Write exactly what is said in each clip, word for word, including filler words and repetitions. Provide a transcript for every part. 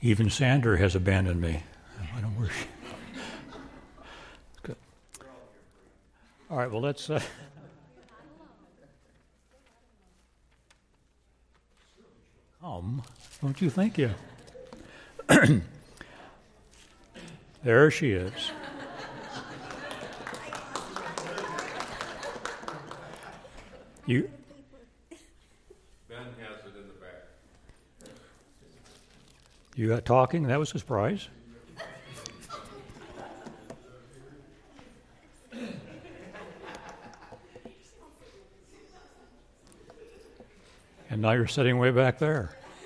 Even Sander has abandoned me. I don't worry. Good. All right, well, let's... Uh, come, don't you think you? There she is. You... Ben has it in the back. You got talking? That was a surprise. And now you're sitting way back there.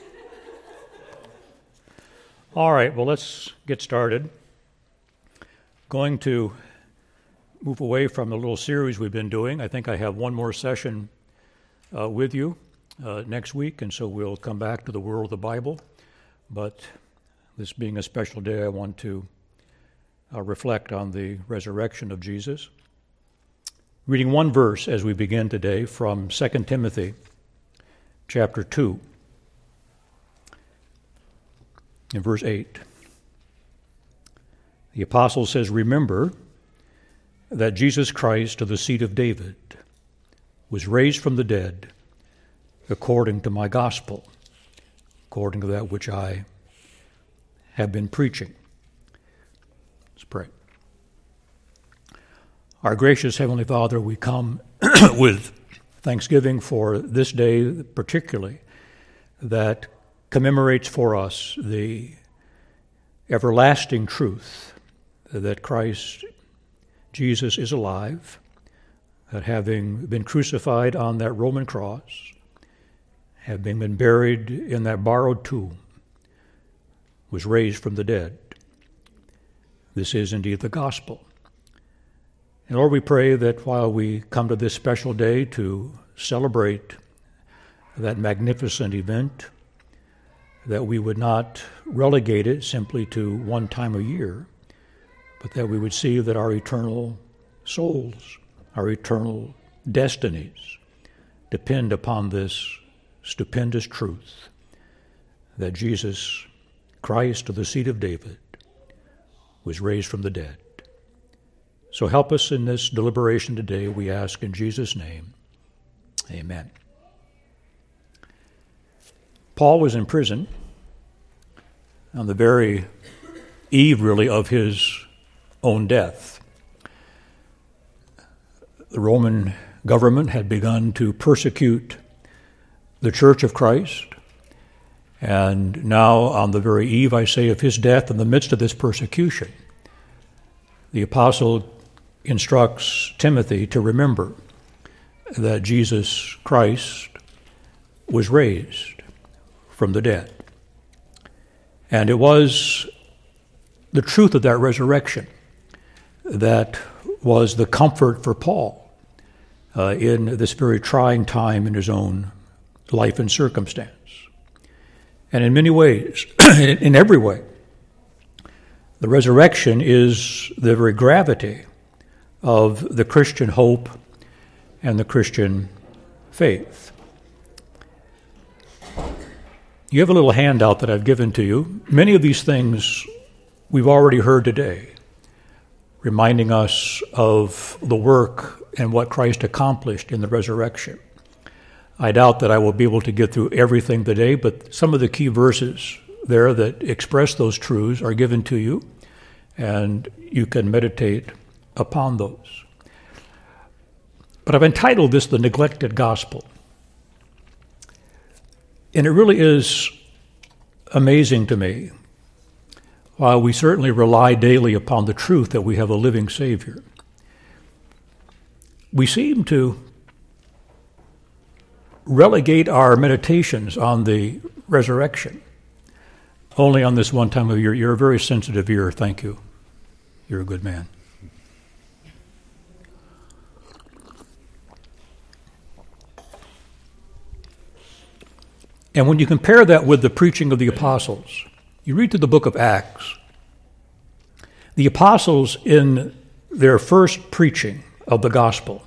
All right, well, let's get started. Going to move away from the little series we've been doing. I think I have one more session uh, with you uh, next week, and so we'll come back to the world of the Bible. But this being a special day, I want to uh, reflect on the resurrection of Jesus. Reading one verse as we begin today from Second Timothy chapter two, in verse eight. The apostle says, "Remember that Jesus Christ of the seed of David was raised from the dead according to my gospel, according to that which I have been preaching." Let's pray. Our gracious Heavenly Father, we come with thanksgiving for this day particularly that commemorates for us the everlasting truth that Christ Jesus is alive, that having been crucified on that Roman cross, having been buried in that borrowed tomb, was raised from the dead. This is indeed the gospel. And Lord, we pray that while we come to this special day to celebrate that magnificent event, that we would not relegate it simply to one time a year, but that we would see that our eternal souls, our eternal destinies depend upon this stupendous truth that Jesus Christ of the seed of David was raised from the dead. So help us in this deliberation today, we ask in Jesus' name. Amen. Paul was in prison on the very eve, really, of his own death. The Roman government had begun to persecute the Church of Christ, and now on the very eve, I say, of his death, in the midst of this persecution, the apostle instructs Timothy to remember that Jesus Christ was raised from the dead. And it was the truth of that resurrection that was the comfort for Paul uh, in this very trying time in his own life and circumstance. And in many ways, in every way, the resurrection is the very gravity of the Christian hope and the Christian faith. You have a little handout that I've given to you. Many of these things we've already heard today, reminding us of the work and what Christ accomplished in the resurrection. I doubt that I will be able to get through everything today, but some of the key verses there that express those truths are given to you, and you can meditate upon those. But I've entitled this The Neglected Gospel. And it really is amazing to me, while we certainly rely daily upon the truth that we have a living Savior, we seem to relegate our meditations on the resurrection only on this one time of year. You're a very sensitive ear, thank you. You're a good man. And when you compare that with the preaching of the apostles, you read through the book of Acts, the apostles in their first preaching of the gospel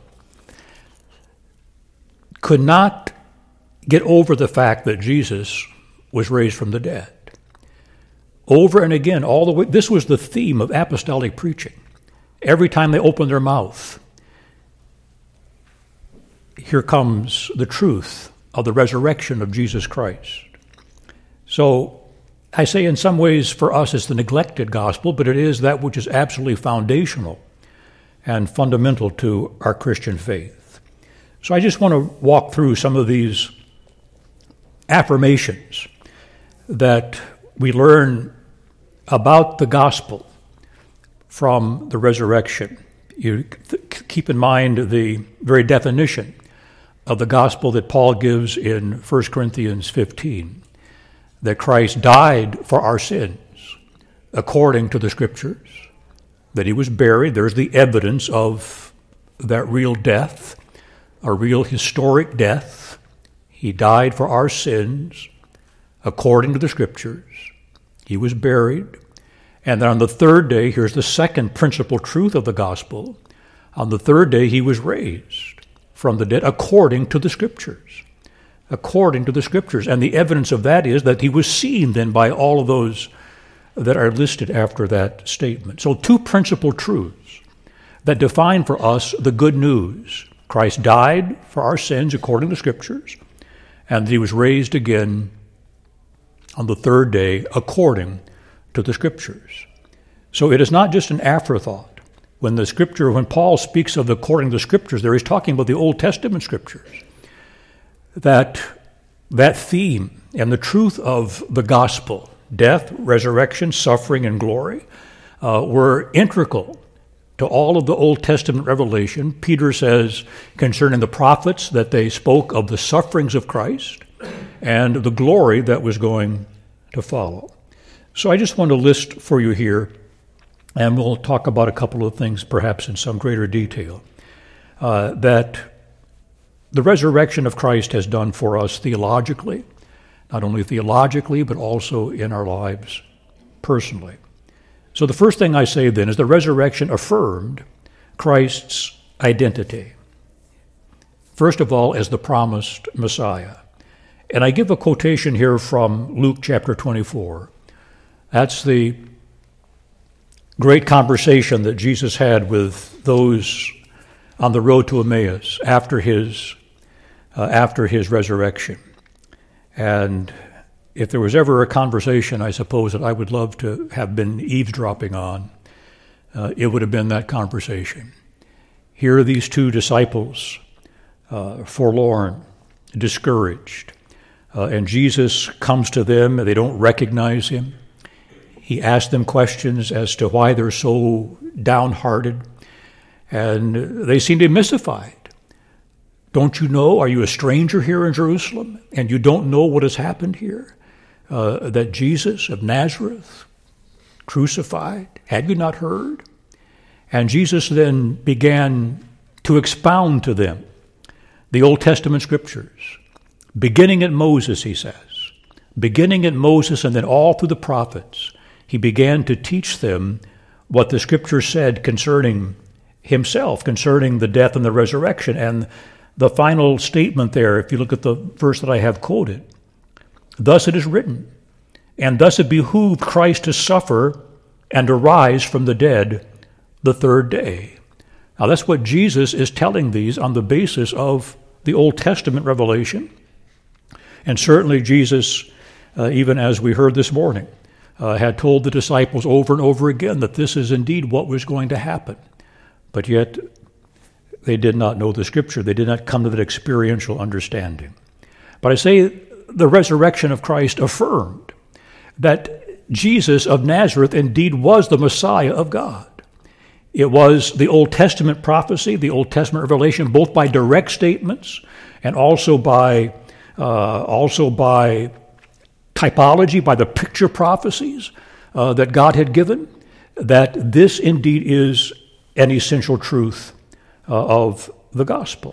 could not get over the fact that Jesus was raised from the dead. Over and again, all the way. This was the theme of apostolic preaching. Every time they opened their mouth, here comes the truth of the resurrection of Jesus Christ. So I say in some ways for us it's the neglected gospel, but it is that which is absolutely foundational and fundamental to our Christian faith. So I just want to walk through some of these affirmations that we learn about the gospel from the resurrection. You th- keep in mind the very definition of the gospel that Paul gives in First Corinthians fifteen, that Christ died for our sins according to the Scriptures, that he was buried. There's the evidence of that real death, a real historic death. He died for our sins according to the Scriptures. He was buried. And then on the third day, here's the second principal truth of the gospel. On the third day, he was raised from the dead according to the Scriptures. According to the Scriptures. And the evidence of that is that he was seen then by all of those that are listed after that statement. So two principal truths that define for us the good news. Christ died for our sins according to the Scriptures, and he was raised again on the third day according to the Scriptures. So it is not just an afterthought. When the Scripture, when Paul speaks of according to the Scriptures, there he's talking about the Old Testament Scriptures. That that theme and the truth of the gospel, death, resurrection, suffering, and glory, uh, were integral to all of the Old Testament revelation. Peter says concerning the prophets that they spoke of the sufferings of Christ and the glory that was going to follow. So I just want to list for you here, and we'll talk about a couple of things perhaps in some greater detail, uh, that the resurrection of Christ has done for us theologically, not only theologically, but also in our lives personally. So the first thing I say then is the resurrection affirmed Christ's identity. First of all, as the promised Messiah. And I give a quotation here from Luke chapter twenty-four. That's the great conversation that Jesus had with those on the road to Emmaus after his uh, after his resurrection. And if there was ever a conversation, I suppose, that I would love to have been eavesdropping on, uh, it would have been that conversation. Here are these two disciples, uh, forlorn, discouraged, uh, and Jesus comes to them. They don't recognize him. He asks them questions as to why they're so downhearted, and they seem to be mystified. Don't you know, are you a stranger here in Jerusalem, and you don't know what has happened here? Uh, that Jesus of Nazareth, crucified, had you not heard? And Jesus then began to expound to them the Old Testament Scriptures, beginning at Moses, he says. Beginning at Moses and then all through the prophets, he began to teach them what the Scripture said concerning himself, concerning the death and the resurrection. And the final statement there, if you look at the verse that I have quoted, thus it is written, and thus it behooved Christ to suffer and to rise from the dead the third day. Now that's what Jesus is telling these on the basis of the Old Testament revelation. And certainly Jesus, uh, even as we heard this morning, uh, had told the disciples over and over again that this is indeed what was going to happen. But yet they did not know the Scripture. They did not come to that experiential understanding. But I say the resurrection of Christ affirmed that Jesus of Nazareth indeed was the Messiah of God. It was the Old Testament prophecy, the Old Testament revelation, both by direct statements and also by uh, also by typology, by the picture prophecies uh, that God had given, that this indeed is an essential truth uh, of the gospel.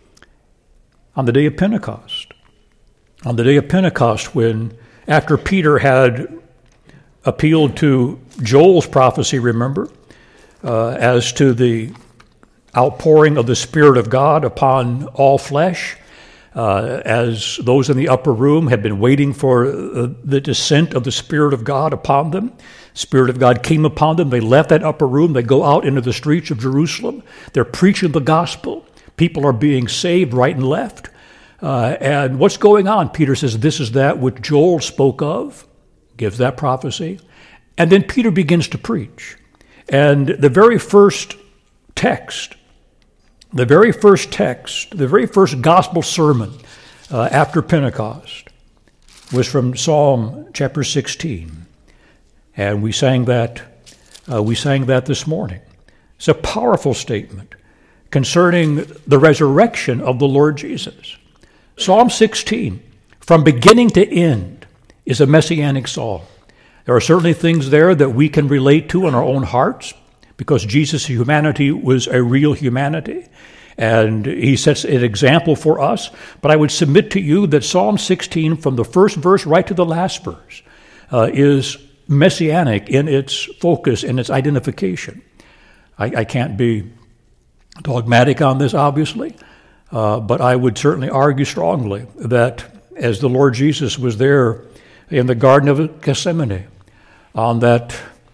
On the day of Pentecost, on the day of Pentecost, when after Peter had appealed to Joel's prophecy, remember, uh, as to the outpouring of the Spirit of God upon all flesh, Uh, as those in the upper room had been waiting for uh, the descent of the Spirit of God upon them, Spirit of God came upon them. They left that upper room. They go out into the streets of Jerusalem. They're preaching the gospel. People are being saved right and left. Uh, and what's going on? Peter says, this is that which Joel spoke of, gives that prophecy. And then Peter begins to preach. And the very first text, the very first text, the very first gospel sermon uh, after Pentecost was from Psalm chapter sixteen. And we sang that, uh, we sang that this morning. It's a powerful statement concerning the resurrection of the Lord Jesus. Psalm sixteen, from beginning to end, is a messianic psalm. There are certainly things there that we can relate to in our own hearts, because Jesus' humanity was a real humanity, and he sets an example for us. But I would submit to you that Psalm sixteen, from the first verse right to the last verse, uh, is messianic in its focus and its identification. I, I can't be dogmatic on this, obviously, uh, but I would certainly argue strongly that as the Lord Jesus was there in the Garden of Gethsemane on that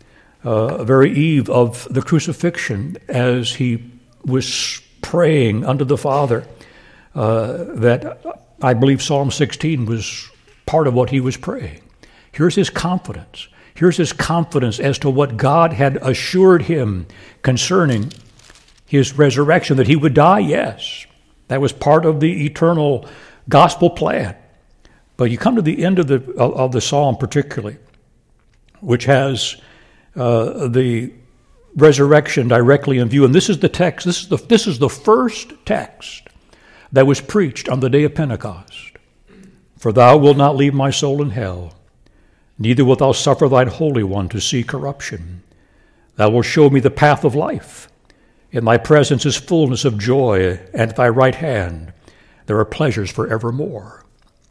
uh, very eve of the crucifixion, as he was praying unto the Father, uh, that I believe Psalm sixteen was part of what he was praying. Here's his confidence. Here's his confidence as to what God had assured him concerning his resurrection, that he would die, yes. That was part of the eternal gospel plan. But you come to the end of the of the psalm particularly, which has uh, the resurrection directly in view. And this is the text, this is the, this is the first text that was preached on the day of Pentecost. For thou wilt not leave my soul in hell, neither wilt thou suffer thine Holy One to see corruption. Thou wilt show me the path of life. In thy presence is fullness of joy, and at thy right hand there are pleasures forevermore.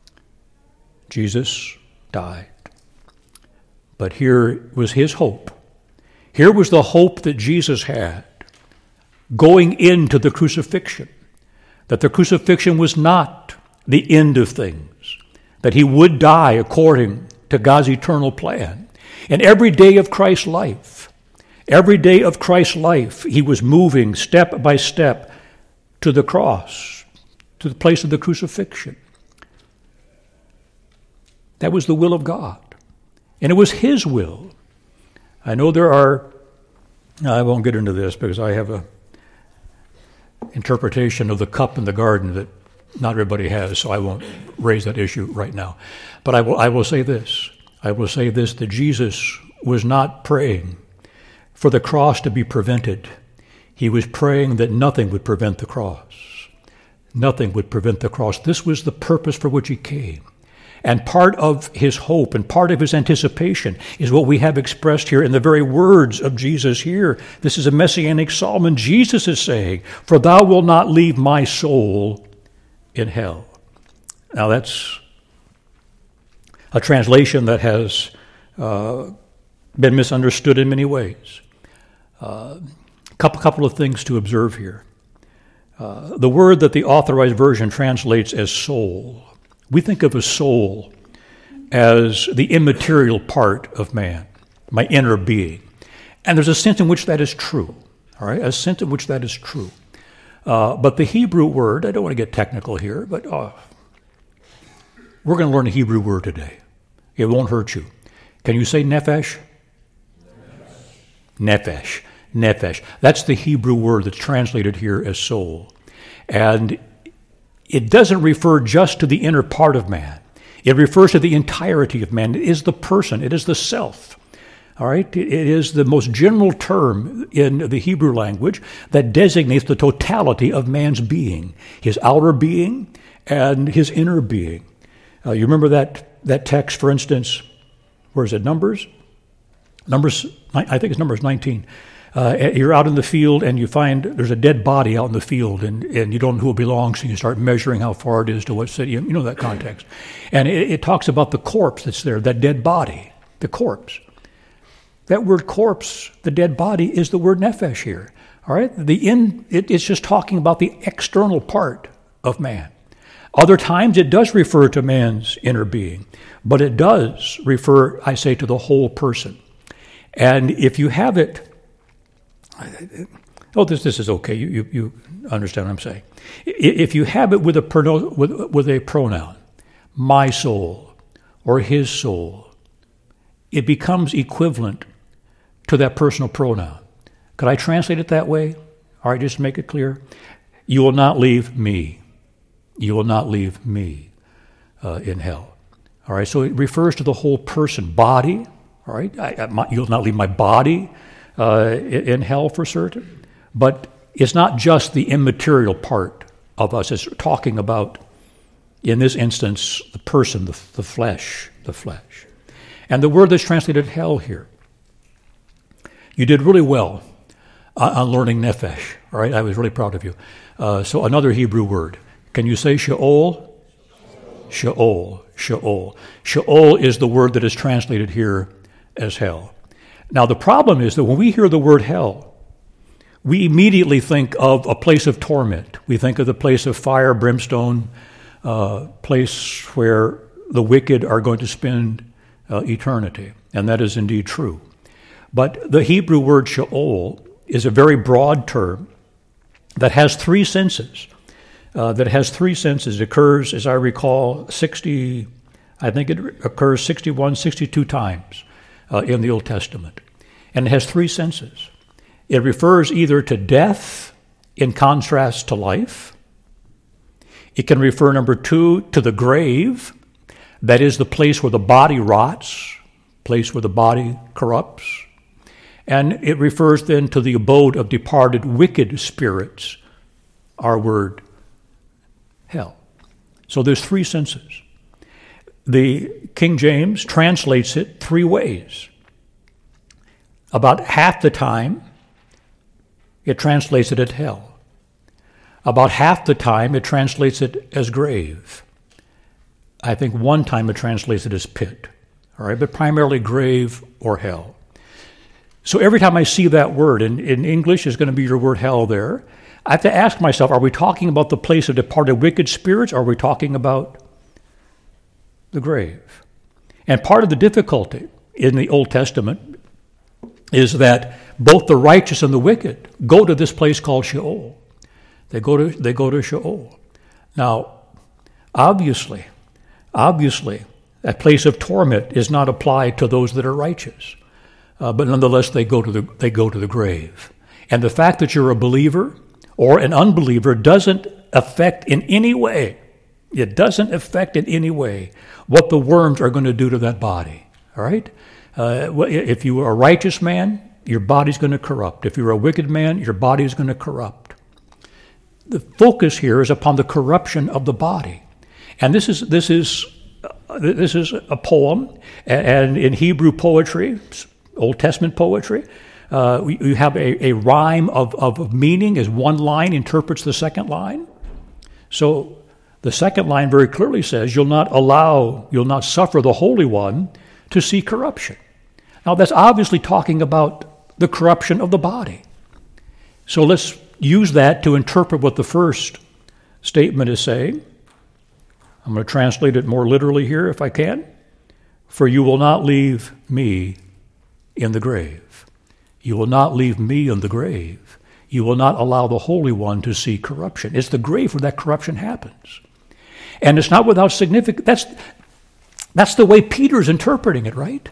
Jesus died. But here was his hope. Here was the hope that Jesus had going into the crucifixion, that the crucifixion was not the end of things, that he would die according to God's eternal plan. And every day of Christ's life, every day of Christ's life, he was moving step by step to the cross, to the place of the crucifixion. That was the will of God. And it was his will. I know there are, I won't get into this because I have a interpretation of the cup in the garden that not everybody has, so I won't raise that issue right now. But I will, I will say this. I will say this, that Jesus was not praying for the cross to be prevented. He was praying that nothing would prevent the cross. Nothing would prevent the cross. This was the purpose for which he came. And part of his hope and part of his anticipation is what we have expressed here in the very words of Jesus here. This is a messianic psalm, and Jesus is saying, for thou wilt not leave my soul in hell. Now that's a translation that has uh, been misunderstood in many ways. A uh, couple, couple of things to observe here. Uh, the word that the Authorized Version translates as soul, we think of a soul as the immaterial part of man, my inner being. And there's a sense in which that is true, all right? A sense in which that is true. Uh, but the Hebrew word, I don't want to get technical here, but uh, we're going to learn a Hebrew word today. It won't hurt you. Can you say nephesh? Nephesh. Nephesh. Nephesh. That's the Hebrew word that's translated here as soul. And it doesn't refer just to the inner part of man. It refers to the entirety of man. It is the person. It is the self. All right? It is the most general term in the Hebrew language that designates the totality of man's being, his outer being and his inner being. Uh, you remember that, that text, for instance, where is it, Numbers? Numbers, I think it's Numbers nineteen. Uh, you're out in the field and you find there's a dead body out in the field, and, and you don't know who it belongs to. You start measuring how far it is to what city. You know that context. And it, it talks about the corpse that's there, that dead body, the corpse. That word corpse, the dead body, is the word nephesh here. All right? The in, it, it's just talking about the external part of man. Other times it does refer to man's inner being, but it does refer, I say, to the whole person. And if you have it, oh, this this is okay. You you, you understand what I'm saying. If you have it with a prono, with with a pronoun, my soul or his soul, it becomes equivalent to that personal pronoun. Could I translate it that way? All right, just to make it clear. You will not leave me. You will not leave me uh, in hell. All right, so it refers to the whole person, body. All right, I, I, my, you'll not leave my body uh, in, in hell for certain. But it's not just the immaterial part of us. It's talking about, in this instance, the person, the, the flesh, the flesh. And the word that's translated hell here, you did really well on, on learning nephesh. All right, I was really proud of you. Uh, so another Hebrew word. Can you say Sheol? Sheol. Sheol. Sheol is the word that is translated here as hell. Now the problem is that when we hear the word hell, we immediately think of a place of torment. We think of the place of fire, brimstone, uh, place where the wicked are going to spend uh, eternity. And that is indeed true. But the Hebrew word Sheol is a very broad term that has three senses. Uh, that has three senses. It occurs, as I recall, sixty, I think it occurs sixty-one, sixty-two times uh, in the Old Testament. And it has three senses. It refers either to death in contrast to life. It can refer, number two, to the grave. That is the place where the body rots, place where the body corrupts. And it refers then to the abode of departed wicked spirits, our word, hell. So there's three senses. The King James translates it three ways. About half the time, it translates it as hell. About half the time, it translates it as grave. I think one time it translates it as pit. All right, but primarily grave or hell. So every time I see that word, in, in English is going to be your word hell there, I have to ask myself, are we talking about the place of departed wicked spirits, or are we talking about the grave? And part of the difficulty in the Old Testament is that both the righteous and the wicked go to this place called Sheol. They go to they go to Sheol. Now, obviously, obviously, that place of torment is not applied to those that are righteous. Uh, but nonetheless, they go to the they go to the grave. And the fact that you're a believer or an unbeliever doesn't affect in any way, it doesn't affect in any way what the worms are going to do to that body. All right? Uh, if you are a righteous man, your body's going to corrupt. If you're a wicked man, your body is going to corrupt. The focus here is upon the corruption of the body. And this is this is uh, this is a poem, and in Hebrew poetry, Old Testament poetry, uh, you have a, a rhyme of, of meaning as one line interprets the second line. So the second line very clearly says, you'll not allow, you'll not suffer the Holy One to see corruption. Now that's obviously talking about the corruption of the body. So let's use that to interpret what the first statement is saying. I'm going to translate it more literally here if I can. For you will not leave me in the grave. You will not leave me in the grave. You will not allow the Holy One to see corruption. It's the grave where that corruption happens. And it's not without significance. That's, that's the way Peter's interpreting it, right?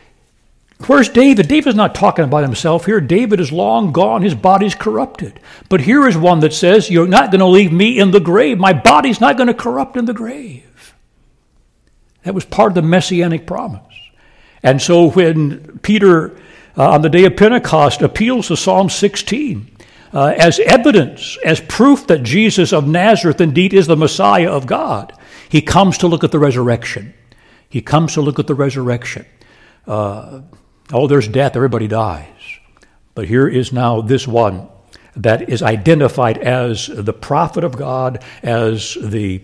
Where's David? David's not talking about himself here. David is long gone. His body's corrupted. But here is one that says, you're not going to leave me in the grave. My body's not going to corrupt in the grave. That was part of the messianic promise. And so when Peter, uh, on the day of Pentecost, appeals to Psalm sixteen uh, as evidence, as proof that Jesus of Nazareth indeed is the Messiah of God, he comes to look at the resurrection. He comes to look at the resurrection. Uh, oh, there's death. Everybody dies. But here is now this one that is identified as the prophet of God, as the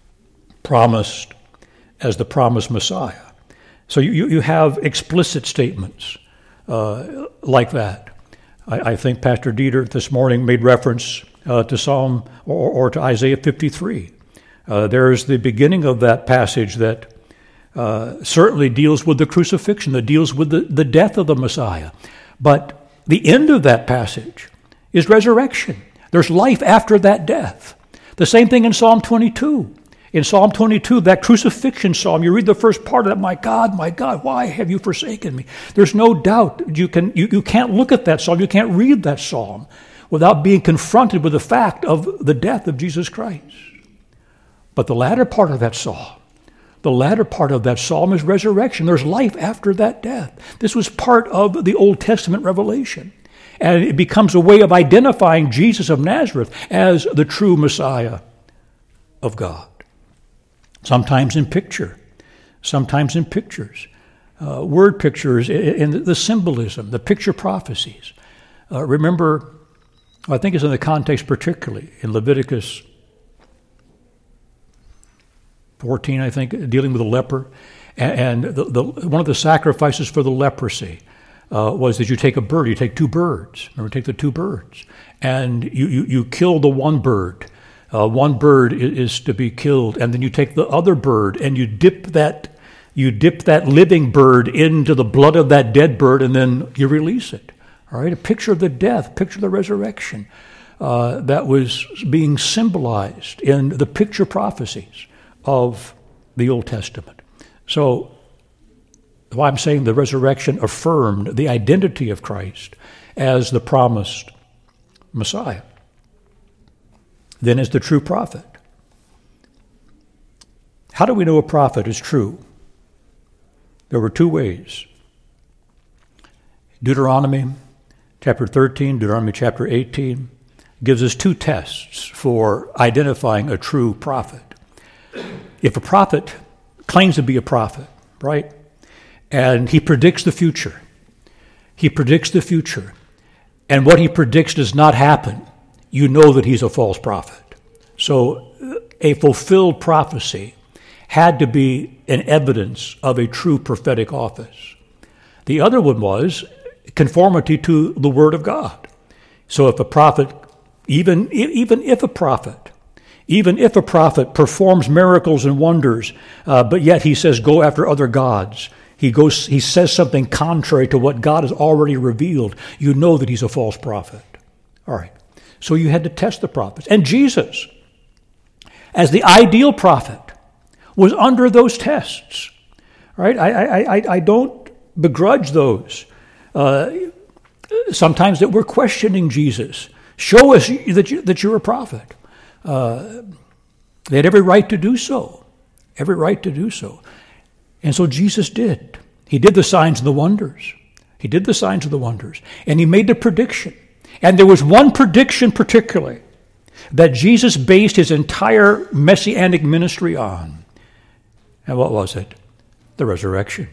promised, as the promised Messiah. So you, you have explicit statements uh, like that. I, I think Pastor Dieter this morning made reference uh, to Psalm or, or to Isaiah fifty-three, Uh, there's the beginning of that passage that uh, certainly deals with the crucifixion, that deals with the, the death of the Messiah. But the end of that passage is resurrection. There's life after that death. The same thing in Psalm twenty-two. In Psalm twenty-two, that crucifixion psalm, you read the first part of that, my God, my God, why have you forsaken me? There's no doubt you, can, you, you can't look at that psalm, you can't read that psalm without being confronted with the fact of the death of Jesus Christ. But the latter part of that psalm, the latter part of that psalm is resurrection. There's life after that death. This was part of the Old Testament revelation. And it becomes a way of identifying Jesus of Nazareth as the true Messiah of God. Sometimes in picture, sometimes in pictures, uh, word pictures, in the symbolism, the picture prophecies. Uh, remember, I think it's in the context particularly in Leviticus fourteen, I think, dealing with the leper. And, and the, the, one of the sacrifices for the leprosy uh, was that you take a bird, you take two birds. Remember, take the two birds. And you, you, you kill the one bird. Uh, one bird is, is to be killed, and then you take the other bird and you dip that you dip that living bird into the blood of that dead bird, and then you release it. All right, a picture of the death, picture of the resurrection uh, that was being symbolized in the picture prophecies of the Old Testament. So, why I'm saying the resurrection affirmed the identity of Christ as the promised Messiah. Then is the true prophet. How do we know a prophet is true? There were two ways. Deuteronomy chapter thirteen, Deuteronomy chapter eighteen gives us two tests for identifying a true prophet. If a prophet claims to be a prophet, right, and he predicts the future, he predicts the future, and what he predicts does not happen, you know that he's a false prophet. So a fulfilled prophecy had to be an evidence of a true prophetic office. The other one was conformity to the Word of God. So if a prophet, even, even if a prophet, even if a prophet performs miracles and wonders, uh, but yet he says, go after other gods, he goes, he says something contrary to what God has already revealed, you know that he's a false prophet. All right. So you had to test the prophets. And Jesus, as the ideal prophet, was under those tests. Right? I, I, I, I don't begrudge those. Uh, sometimes that we're questioning Jesus. Show us that, you, that you're a prophet. Uh, they had every right to do so. Every right to do so. And so Jesus did. He did the signs and the wonders. He did the signs and the wonders. And he made the prediction. And there was one prediction particularly that Jesus based his entire messianic ministry on. And what was it? The resurrection.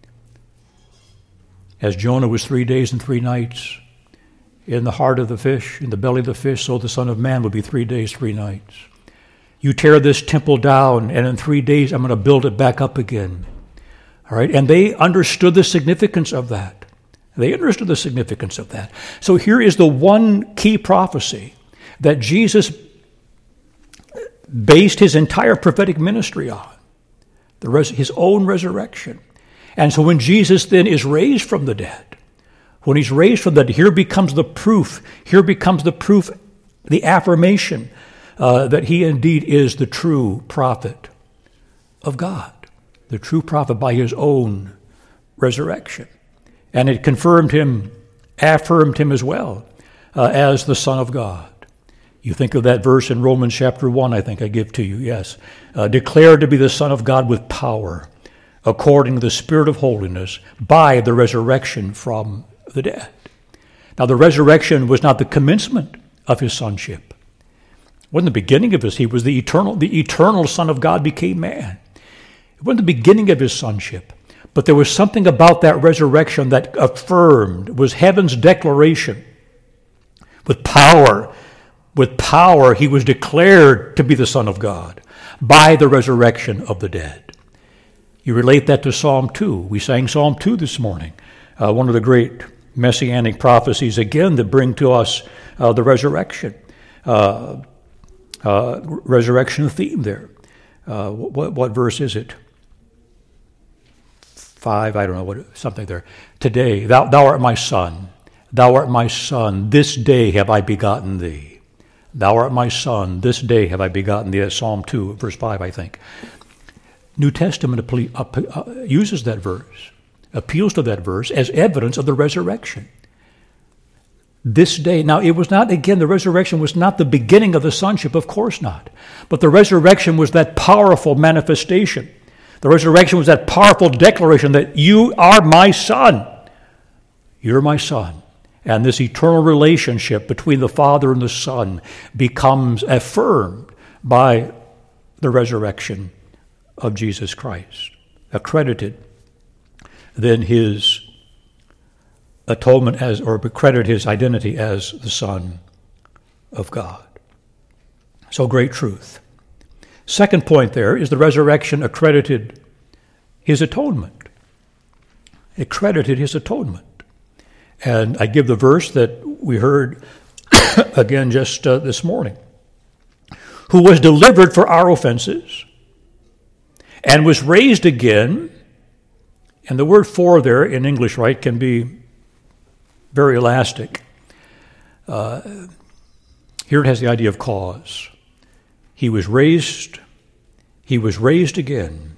As Jonah was three days and three nights in the heart of the fish, in the belly of the fish, so the Son of Man will be three days, three nights. You tear this temple down, and in three days I'm going to build it back up again. All right? And they understood the significance of that. They understood the significance of that. So here is the one key prophecy that Jesus based his entire prophetic ministry on, the res- his own resurrection. And so when Jesus then is raised from the dead, when he's raised from the dead, here becomes the proof, here becomes the proof, the affirmation uh, that he indeed is the true prophet of God, the true prophet by his own resurrection. And it confirmed him, affirmed him as well uh, as the Son of God. You think of that verse in Romans chapter one, I think I give to you, yes. Uh, declared to be the Son of God with power, according to the Spirit of holiness, by the resurrection from the dead. Now the resurrection was not the commencement of his sonship. It wasn't the beginning of his, he was the eternal, the eternal Son of God became man. It wasn't the beginning of his sonship. But there was something about that resurrection that affirmed, was heaven's declaration. With power, with power, he was declared to be the Son of God by the resurrection of the dead. You relate that to Psalm two. We sang Psalm two this morning, uh, one of the great messianic prophecies, again, that bring to us uh, the resurrection. Uh, uh, resurrection theme there. uh, what, what verse is it? Five, I don't know, what something there. Today, thou, thou art my son. Thou art my son. This day have I begotten thee. Thou art my son. This day have I begotten thee. That's Psalm two, verse five, I think. New Testament uses that verse, appeals to that verse as evidence of the resurrection. This day, now it was not, again, the resurrection was not the beginning of the sonship, of course not. But the resurrection was that powerful manifestation. The resurrection was that powerful declaration that you are my son. You're my son. And this eternal relationship between the Father and the Son becomes affirmed by the resurrection of Jesus Christ, accredited then his atonement as, or accredited his identity as the Son of God. So great truth. Second point there is the resurrection accredited his atonement. Accredited his atonement. And I give the verse that we heard again just uh, this morning. Who was delivered for our offenses and was raised again. And the word for there in English, right, can be very elastic. Uh, here it has the idea of cause. He was raised, he was raised again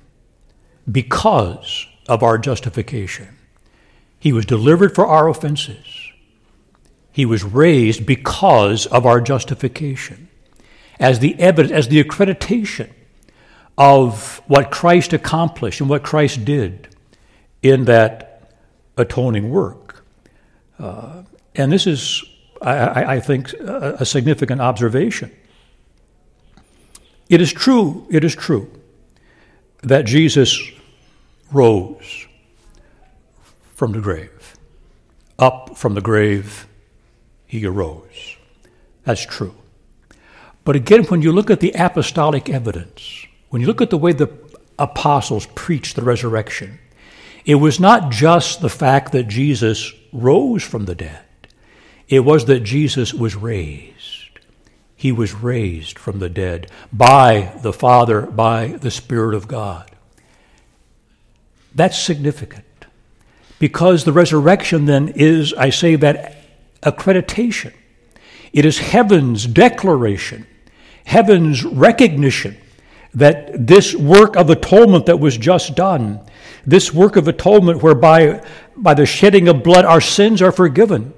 because of our justification. He was delivered for our offenses. He was raised because of our justification, as the evidence, as the accreditation of what Christ accomplished and what Christ did in that atoning work. Uh, and this is, I, I think, a, a significant observation. It is true, it is true that Jesus rose from the grave. Up from the grave, he arose. That's true. But again, when you look at the apostolic evidence, when you look at the way the apostles preached the resurrection, it was not just the fact that Jesus rose from the dead. It was that Jesus was raised. He was raised from the dead by the Father, by the Spirit of God. That's significant because the resurrection then is, I say, that accreditation. It is heaven's declaration, heaven's recognition that this work of atonement that was just done, this work of atonement whereby by the shedding of blood our sins are forgiven,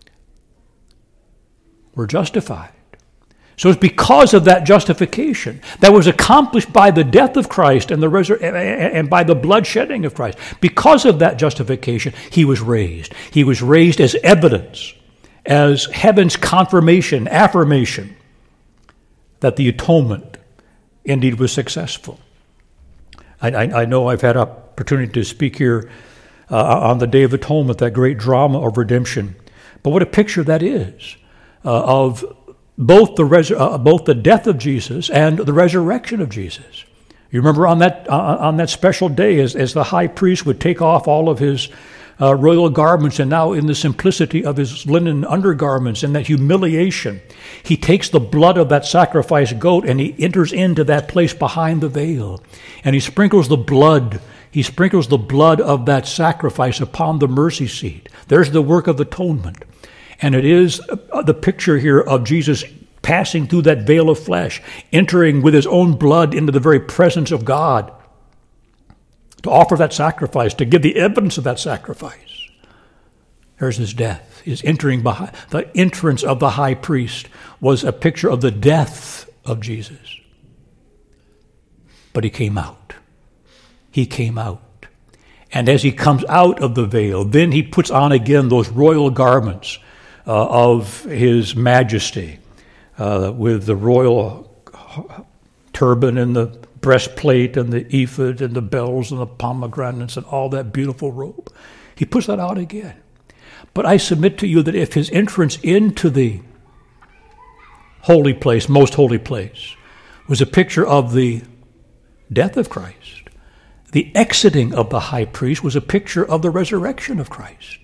we're justified. So it's because of that justification that was accomplished by the death of Christ and the resur- and by the blood shedding of Christ. Because of that justification, he was raised. He was raised as evidence, as heaven's confirmation, affirmation that the atonement indeed was successful. I, I, I know I've had opportunity to speak here uh, on the Day of Atonement, that great drama of redemption. But what a picture that is uh, of both the res- uh, both the death of Jesus and the resurrection of Jesus. You remember on that uh, on that special day, as, as the high priest would take off all of his uh, royal garments, and now in the simplicity of his linen undergarments, and that humiliation, he takes the blood of that sacrificed goat and he enters into that place behind the veil, and he sprinkles the blood. He sprinkles the blood of that sacrifice upon the mercy seat. There's the work of atonement. And it is the picture here of Jesus passing through that veil of flesh, entering with his own blood into the very presence of God to offer that sacrifice, to give the evidence of that sacrifice. There's his death. His entering behind, the entrance of the high priest was a picture of the death of Jesus. But he came out. He came out. And as he comes out of the veil, then he puts on again those royal garments Uh, of his majesty, uh, with the royal turban and the breastplate and the ephod and the bells and the pomegranates and all that beautiful robe. He puts that out again. But I submit to you that if his entrance into the holy place, most holy place, was a picture of the death of Christ, the exiting of the high priest was a picture of the resurrection of Christ.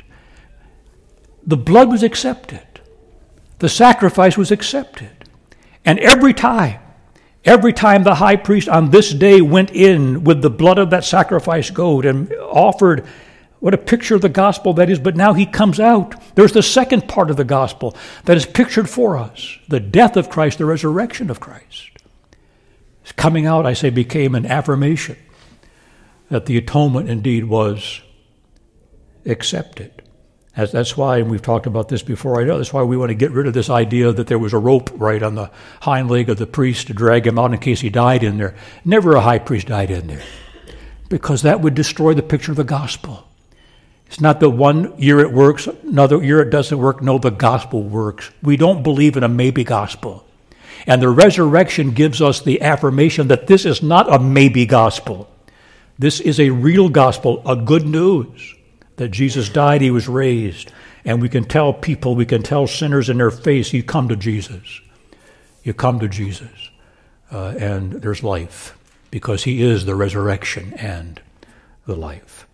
The blood was accepted. The sacrifice was accepted. And every time, Every time the high priest on this day went in with the blood of that sacrificed goat and offered, what a picture of the gospel that is, but now he comes out. There's the second part of the gospel that is pictured for us, the death of Christ, the resurrection of Christ. His coming out, I say, became an affirmation that the atonement indeed was accepted. As, that's why, and we've talked about this before, I know that's why we want to get rid of this idea that there was a rope right on the hind leg of the priest to drag him out in case he died in there. Never a high priest died in there, because that would destroy the picture of the gospel. It's not that one year it works, another year it doesn't work. No, the gospel works. We don't believe in a maybe gospel. And the resurrection gives us the affirmation that this is not a maybe gospel. This is a real gospel, a good news. That Jesus died, he was raised, and we can tell people, we can tell sinners in their face, you come to Jesus. You come to Jesus, uh, and there's life, because he is the resurrection and the life.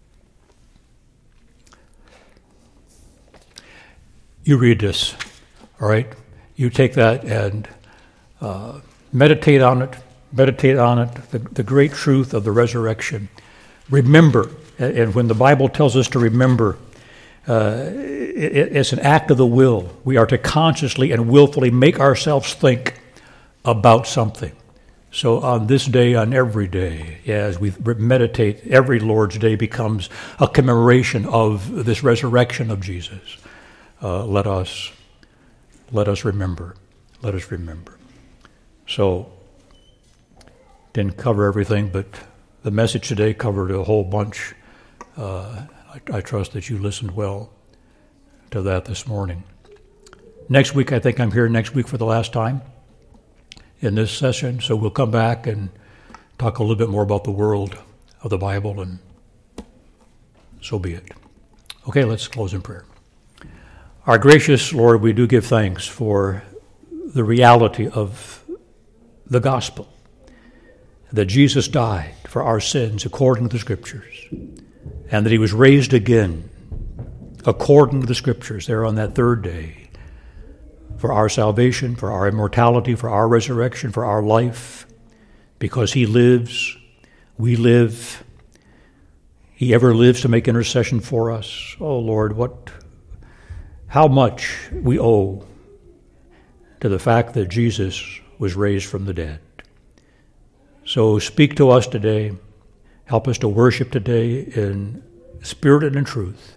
You read this, all right? You take that and uh, meditate on it, meditate on it, the, the great truth of the resurrection. Remember. And when the Bible tells us to remember, uh, it, it's an act of the will. We are to consciously and willfully make ourselves think about something. So on this day, on every day, as we meditate, every Lord's Day becomes a commemoration of this resurrection of Jesus. Uh, let us, let us remember. Let us remember. So, didn't cover everything, but the message today covered a whole bunch. Uh, I, I trust that you listened well to that this morning. Next week, I think I'm here next week for the last time in this session, so we'll come back and talk a little bit more about the world of the Bible, and so be it. Okay, let's close in prayer. Our gracious Lord, we do give thanks for the reality of the gospel, that Jesus died for our sins according to the Scriptures, and that he was raised again according to the Scriptures there on that third day for our salvation, for our immortality, for our resurrection, for our life. Because he lives, we live. He ever lives to make intercession for us. Oh, Lord, what, how much we owe to the fact that Jesus was raised from the dead. So speak to us today. Help us to worship today in spirit and in truth.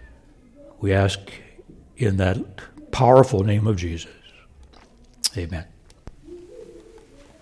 We ask in that powerful name of Jesus. Amen.